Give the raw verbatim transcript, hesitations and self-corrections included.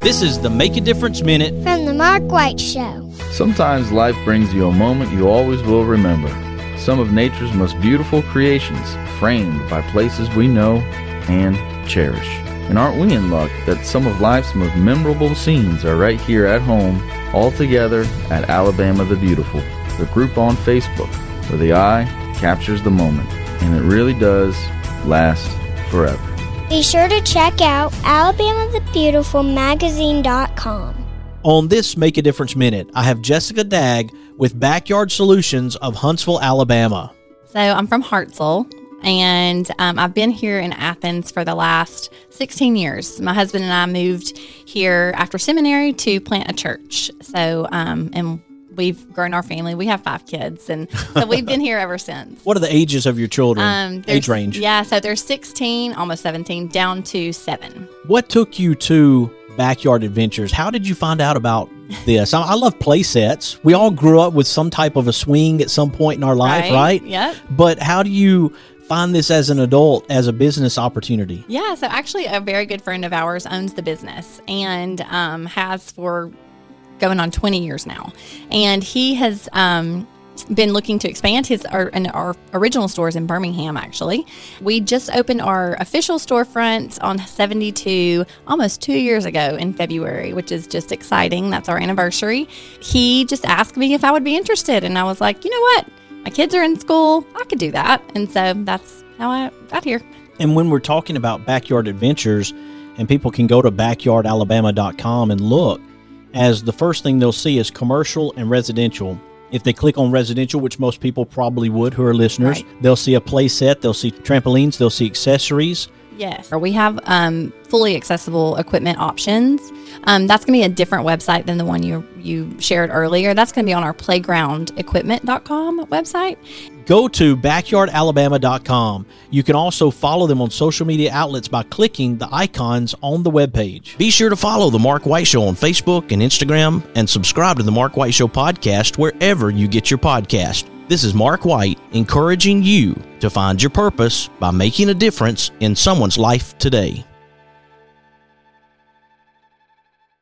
This is the Make a Difference Minute from the Mark White Show. Sometimes life brings you a moment you always will remember. Some of nature's most beautiful creations, framed by places we know and cherish. And aren't we in luck that some of life's most memorable scenes are right here at home, all together at Alabama the Beautiful, the group on Facebook, where the eye captures the moment, and it really does last forever. Be sure to check out Alabama the Beautiful magazine dot com. On this Make a Difference Minute, I have Jessica Dagg with Backyard Solutions of Huntsville, Alabama. So I'm from Hartselle, and um, I've been here in Athens for the last sixteen years. My husband and I moved here after seminary to plant a church. So, um, and we've grown our family. We have five kids, and so we've been here ever since. What are the ages of your children? Um, Age range? Yeah, so they're sixteen, almost seventeen, down to seven. What took you to Backyard Adventures? How did you find out about this? I, I love play sets. We all grew up with some type of a swing at some point in our life, right? right? Yep. But how do you find this as an adult, as a business opportunity? Yeah, so actually a very good friend of ours owns the business and um, has for going on twenty years now. And he has um, been looking to expand his our, and our original stores in Birmingham, actually. We just opened our official storefront on seventy-two almost two years ago in February, which is just exciting. That's our anniversary. He just asked me if I would be interested, and I was like, you know what? My kids are in school. I could do that. And so that's how I got here. And when we're talking about Backyard Adventures, and people can go to backyard alabama dot com and look, as the first thing they'll see is commercial and residential. If they click on residential, which most people probably would who are listeners, right, they'll see a play set, they'll see trampolines, they'll see accessories. Yes. We have um, fully accessible equipment options. Um, that's going to be a different website than the one you you shared earlier. That's going to be on our playground equipment dot com website. Go to backyard alabama dot com. You can also follow them on social media outlets by clicking the icons on the webpage. Be sure to follow The Mark White Show on Facebook and Instagram, and subscribe to The Mark White Show podcast wherever you get your podcast. This is Mark White, encouraging you to find your purpose by making a difference in someone's life today.